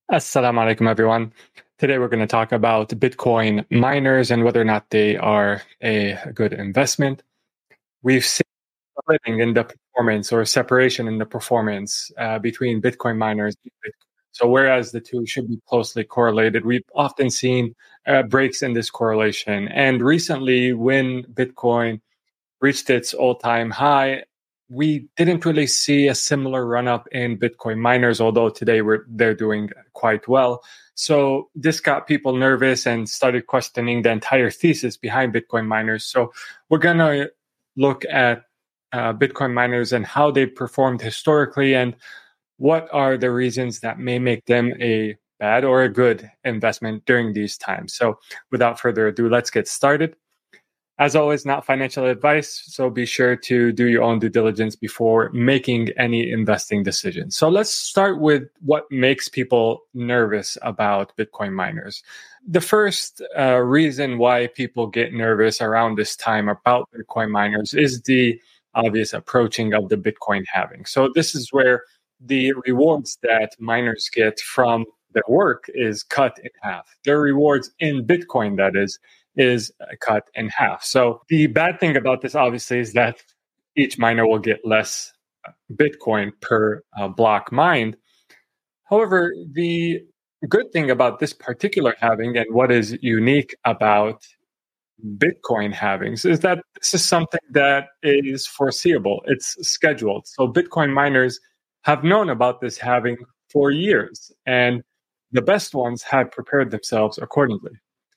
Assalamu alaikum, everyone. Today we're going to talk about Bitcoin miners and whether or not they are a good investment. We've seen splitting in the performance or separation in the performance between Bitcoin miners and Bitcoin. So whereas the two should be closely correlated, we've often seen breaks in this correlation. And recently, when Bitcoin reached its all-time high, we didn't really see a similar run-up in Bitcoin miners, although today they're doing quite well. So this got people nervous and started questioning the entire thesis behind Bitcoin miners. So we're going to look at Bitcoin miners and how they performed historically and what are the reasons that may make them a bad or a good investment during these times. So without further ado, let's get started. As always, not financial advice, so be sure to do your own due diligence before making any investing decisions. So let's start with what makes people nervous about Bitcoin miners. The first reason why people get nervous around this time about Bitcoin miners is the obvious approaching of the Bitcoin halving. So this is where the rewards that miners get from their work is cut in half. Their rewards in Bitcoin, that is cut in half. So the bad thing about this, obviously, is that each miner will get less Bitcoin per block mined. However, the good thing about this particular halving and what is unique about Bitcoin halvings is that this is something that is foreseeable. It's scheduled. So Bitcoin miners have known about this halving for years, and the best ones had prepared themselves accordingly.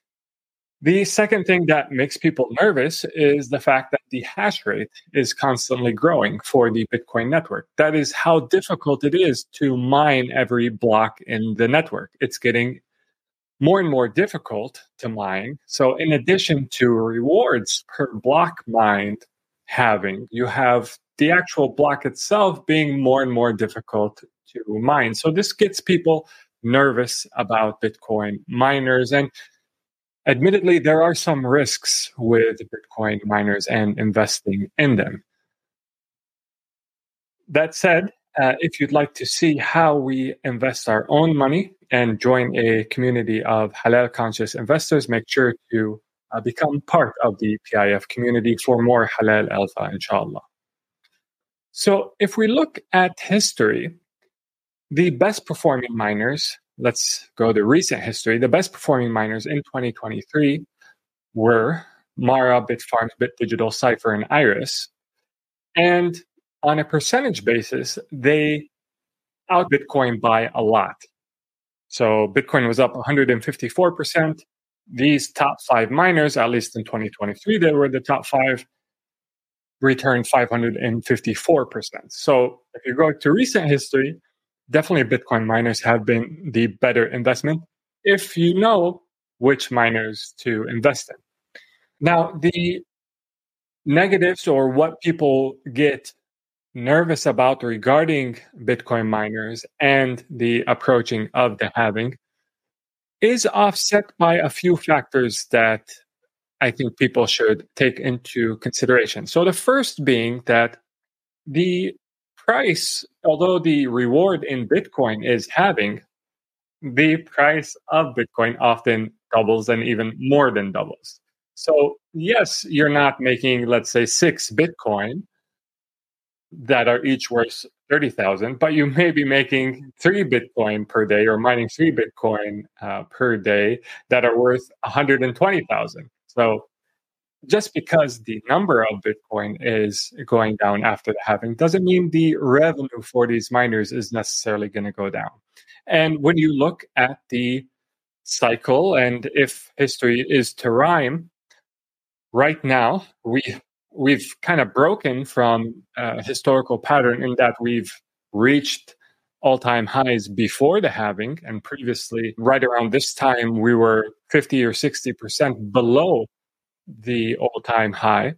The second thing that makes people nervous is the fact that the hash rate is constantly growing for the Bitcoin network. That is how difficult it is to mine every block in the network. It's getting more and more difficult to mine. So, in addition to rewards per block mined having, you have the actual block itself being more and more difficult to mine. So, this gets people nervous about Bitcoin miners. And admittedly, there are some risks with Bitcoin miners and investing in them. That said, if you'd like to see how we invest our own money and join a community of halal conscious investors, make sure to become part of the PIF community for more halal alpha, inshallah. So if we look at history, the best performing miners, let's go to recent history, the best performing miners in 2023 were Mara, Bitfarms, BitDigital, Cypher, and Iris. And on a percentage basis, they out Bitcoin by a lot. So Bitcoin was up 154%. These top five miners, at least in 2023, they were the top five, returned 554%. So if you go to recent history, definitely Bitcoin miners have been the better investment if you know which miners to invest in. Now, the negatives or what people get nervous about regarding Bitcoin miners and the approaching of the halving is offset by a few factors that I think people should take into consideration. So the first being that the price, although the reward in Bitcoin is halving, the price of Bitcoin often doubles and even more than doubles. So yes, you're not making, let's say, 6 Bitcoin that are each worth 30,000, but you may be making 3 Bitcoin per day or mining 3 Bitcoin per day that are worth 120,000. So just because the number of Bitcoin is going down after the halving doesn't mean the revenue for these miners is necessarily going to go down. And when you look at the cycle, and if history is to rhyme, right now we've kind of broken from a historical pattern in that we've reached all-time highs before the halving, and previously, right around this time, we were 50 or 60% below the all-time high.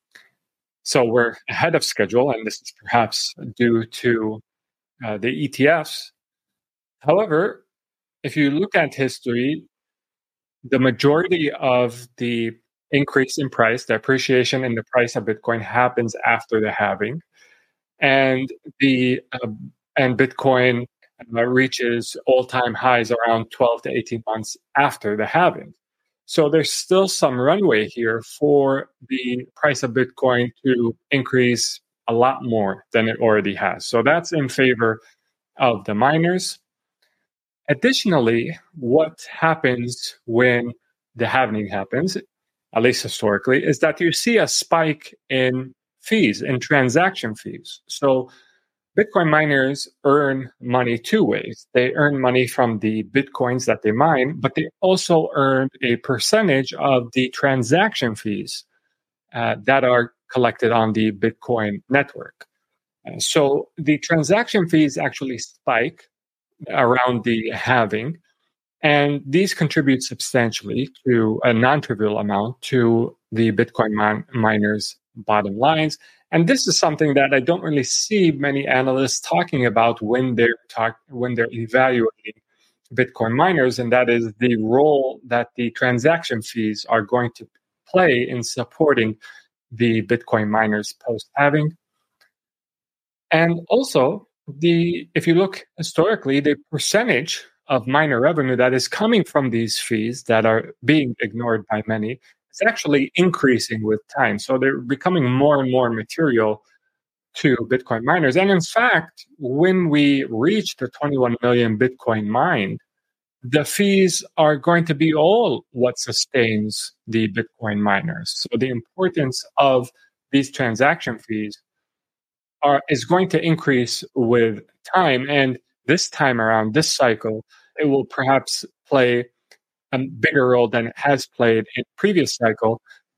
So we're ahead of schedule, and this is perhaps due to the ETFs. However, if you look at history, the majority of the increase in price, the appreciation in the price of Bitcoin happens after the halving, and Bitcoin reaches all-time highs around 12 to 18 months after the halving. So there's still some runway here for the price of Bitcoin to increase a lot more than it already has. So that's in favor of the miners. Additionally, what happens when the halving happens, at least historically, is that you see a spike in fees, in transaction fees. So Bitcoin miners earn money two ways. They earn money from the Bitcoins that they mine, but they also earn a percentage of the transaction fees that are collected on the Bitcoin network. So the transaction fees actually spike around the halving, and these contribute substantially to a non-trivial amount to the Bitcoin miners' bottom lines. And this is something that I don't really see many analysts talking about when they're evaluating Bitcoin miners, and that is the role that the transaction fees are going to play in supporting the Bitcoin miners post-halving. And also, if you look historically, the percentage of miner revenue that is coming from these fees that are being ignored by many is actually increasing with time. So they're becoming more and more material to Bitcoin miners. And in fact, when we reach the 21 million Bitcoin mined, the fees are going to be all what sustains the Bitcoin miners. So the importance of these transaction fees is going to increase with time. And this time around, this cycle, it will perhaps play a bigger role than it has played in previous cycles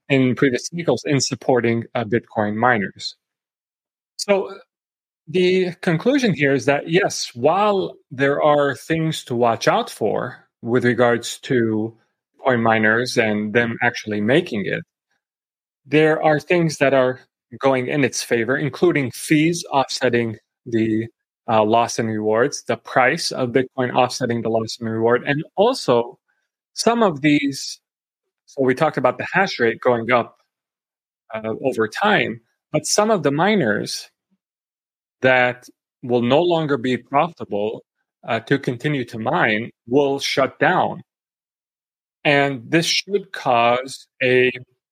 in supporting Bitcoin miners. So the conclusion here is that, yes, while there are things to watch out for with regards to coin miners and them actually making it, there are things that are going in its favor, including fees offsetting the loss and rewards, the price of Bitcoin offsetting the loss and reward, and also some of these. So we talked about the hash rate going up over time, but some of the miners that will no longer be profitable to continue to mine will shut down. And this should cause a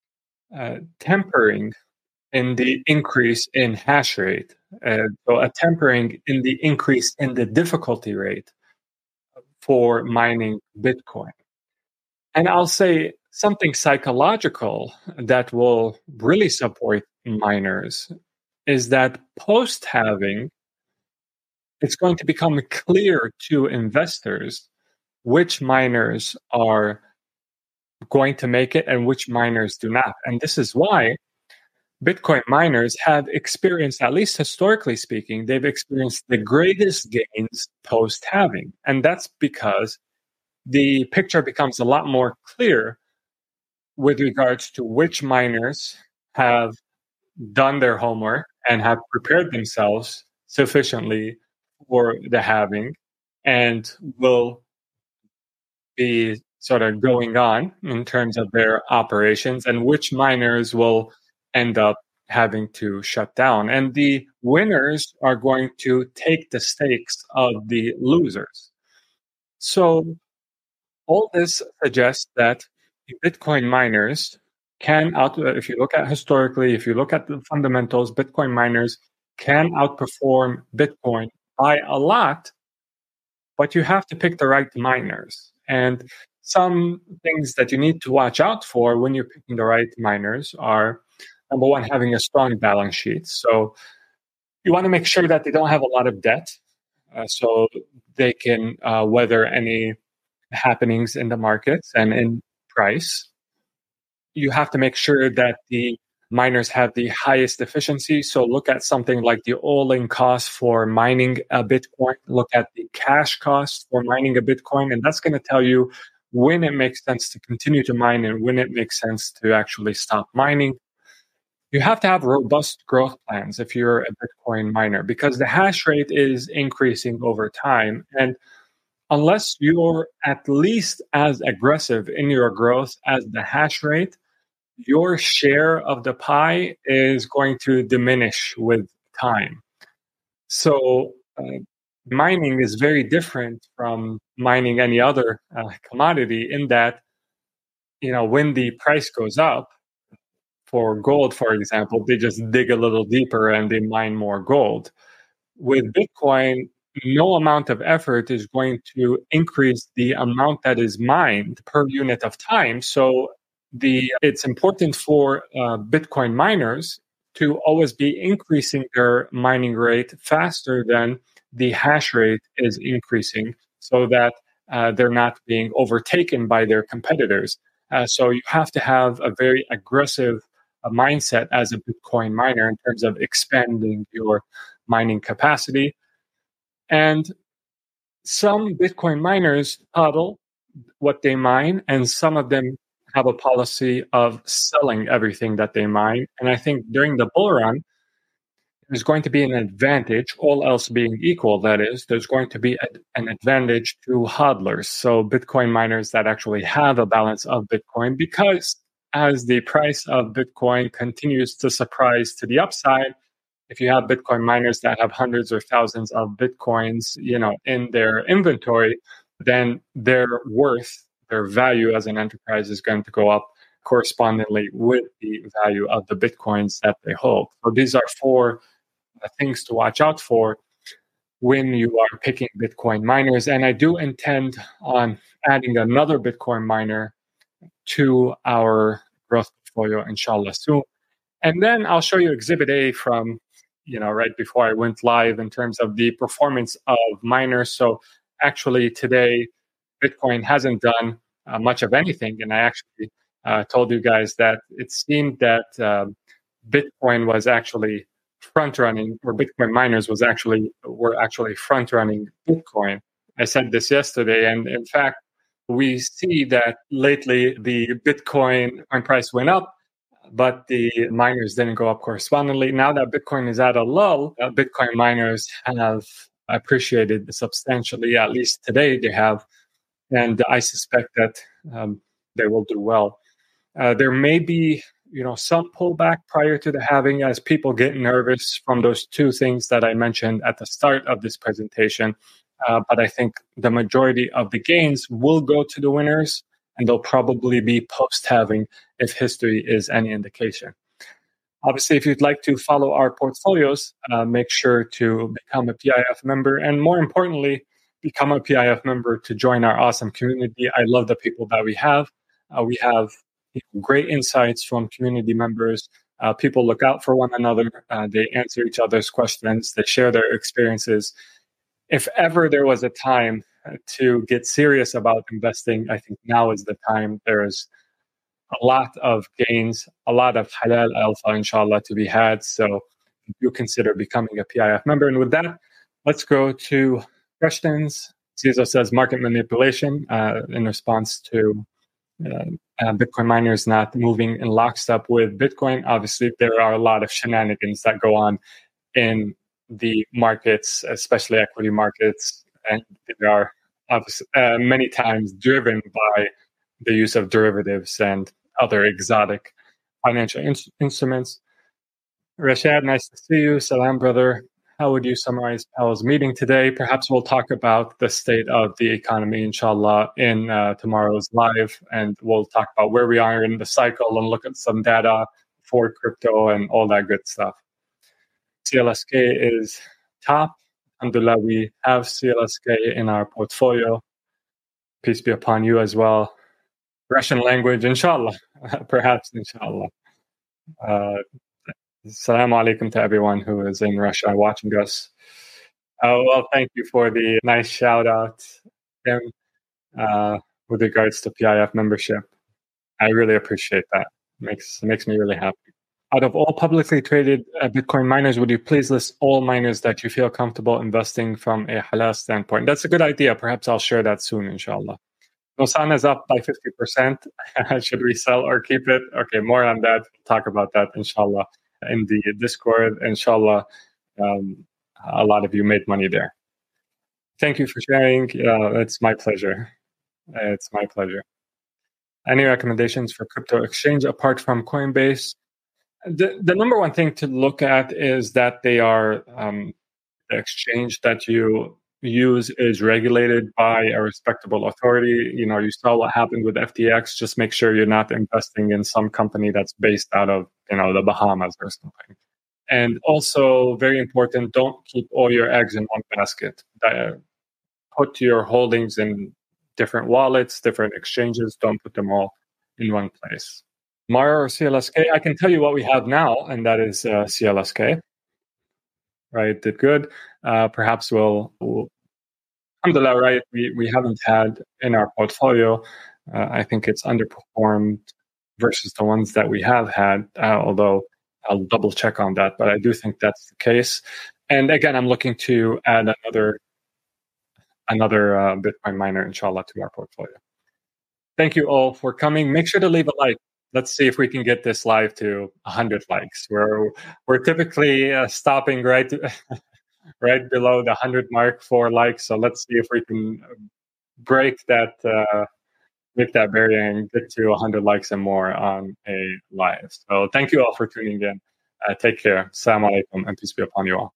tempering in the increase in hash rate, so a tempering in the increase in the difficulty rate for mining Bitcoin. And I'll say something psychological that will really support miners is that post-halving, it's going to become clear to investors which miners are going to make it and which miners do not. And this is why Bitcoin miners have experienced, at least historically speaking, they've experienced the greatest gains post-halving. And that's because the picture becomes a lot more clear with regards to which miners have done their homework and have prepared themselves sufficiently for the halving and will be sort of going on in terms of their operations, and which miners will end up having to shut down. And the winners are going to take the stakes of the losers. So all this suggests that Bitcoin miners can if you look at historically, if you look at the fundamentals, Bitcoin miners can outperform Bitcoin by a lot, but you have to pick the right miners. And some things that you need to watch out for when you're picking the right miners are, number one, having a strong balance sheet. So you want to make sure that they don't have a lot of debt, so they can weather any happenings in the markets and in price. You have to make sure that the miners have the highest efficiency. So look at something like the all-in cost for mining a Bitcoin. Look at the cash cost for mining a Bitcoin. And that's going to tell you when it makes sense to continue to mine and when it makes sense to actually stop mining. You have to have robust growth plans if you're a Bitcoin miner, because the hash rate is increasing over time. And unless you're at least as aggressive in your growth as the hash rate, your share of the pie is going to diminish with time. So mining is very different from mining any other commodity in that, when the price goes up for gold, for example, they just dig a little deeper and they mine more gold. With Bitcoin, no amount of effort is going to increase the amount that is mined per unit of time. So it's important for Bitcoin miners to always be increasing their mining rate faster than the hash rate is increasing, so that they're not being overtaken by their competitors. So you have to have a very aggressive mindset as a Bitcoin miner in terms of expanding your mining capacity. And some Bitcoin miners hodl what they mine, and some of them have a policy of selling everything that they mine. And I think during the bull run, there's going to be an advantage, all else being equal, that is, there's going to be an advantage to hodlers. So Bitcoin miners that actually have a balance of Bitcoin, because as the price of Bitcoin continues to surprise to the upside, if you have Bitcoin miners that have hundreds or thousands of Bitcoins, in their inventory, then their worth, their value as an enterprise is going to go up correspondingly with the value of the Bitcoins that they hold. So these are four things to watch out for when you are picking Bitcoin miners. And I do intend on adding another Bitcoin miner to our growth portfolio, inshallah, soon. And then I'll show you Exhibit A from, right before I went live in terms of the performance of miners. So actually today, Bitcoin hasn't done much of anything. And I actually told you guys that it seemed that Bitcoin was actually front running, or Bitcoin miners were actually front running Bitcoin. I said this yesterday, and in fact, we see that lately the Bitcoin price went up, but the miners didn't go up correspondingly. Now that Bitcoin is at a lull, Bitcoin miners have appreciated substantially. At least today they have, and I suspect that they will do well. There may be, some pullback prior to the halving as people get nervous from those two things that I mentioned at the start of this presentation. But I think the majority of the gains will go to the winners, and they'll probably be post-halving if history is any indication. Obviously, if you'd like to follow our portfolios, make sure to become a PIF member, and more importantly, become a PIF member to join our awesome community. I love the people that we have. We have great insights from community members. People look out for one another. They answer each other's questions. They share their experiences. If ever there was a time to get serious about investing, I think now is the time. There is a lot of gains, a lot of halal alpha, inshallah, to be had. So do consider becoming a PIF member. And with that, let's go to questions. Cesar says market manipulation in response to Bitcoin miners not moving in lockstep with Bitcoin. Obviously, there are a lot of shenanigans that go on in the markets, especially equity markets, and they are obviously many times driven by the use of derivatives and other exotic financial instruments. Rashad, nice to see you. Salam, brother. How would you summarize Powell's meeting today? Perhaps we'll talk about the state of the economy, inshallah, in tomorrow's live, and we'll talk about where we are in the cycle and look at some data for crypto and all that good stuff. CLSK is top. Alhamdulillah, we have CLSK in our portfolio. Peace be upon you as well. Russian language, inshallah. Perhaps, inshallah. Assalamu alaikum to everyone who is in Russia watching us. Well, thank you for the nice shout out, Tim, with regards to PIF membership. I really appreciate that. Makes me really happy. Out of all publicly traded Bitcoin miners, would you please list all miners that you feel comfortable investing from a halal standpoint? That's a good idea. Perhaps I'll share that soon, inshallah. Nosan is up by 50%. Should we sell or keep it? Okay, more on that. We'll talk about that, inshallah, in the Discord. Inshallah, a lot of you made money there. Thank you for sharing. It's my pleasure. It's my pleasure. Any recommendations for crypto exchange apart from Coinbase? The number one thing to look at is that they are the exchange that you use is regulated by a respectable authority. You saw what happened with FTX. Just make sure you're not investing in some company that's based out of, the Bahamas or something. And also, very important, don't keep all your eggs in one basket. Put your holdings in different wallets, different exchanges. Don't put them all in one place. Mara or CLSK, I can tell you what we have now, and that is CLSK. Right, did good. Perhaps we'll alhamdulillah, right? We haven't had in our portfolio. I think it's underperformed versus the ones that we have had, although I'll double check on that. But I do think that's the case. And again, I'm looking to add another Bitcoin miner, inshallah, to our portfolio. Thank you all for coming. Make sure to leave a like. Let's see if we can get this live to 100 likes. We're typically stopping right below the 100 mark for likes. So let's see if we can break that barrier and get to 100 likes and more on a live. So thank you all for tuning in. Take care. Assalamu alaikum and peace be upon you all.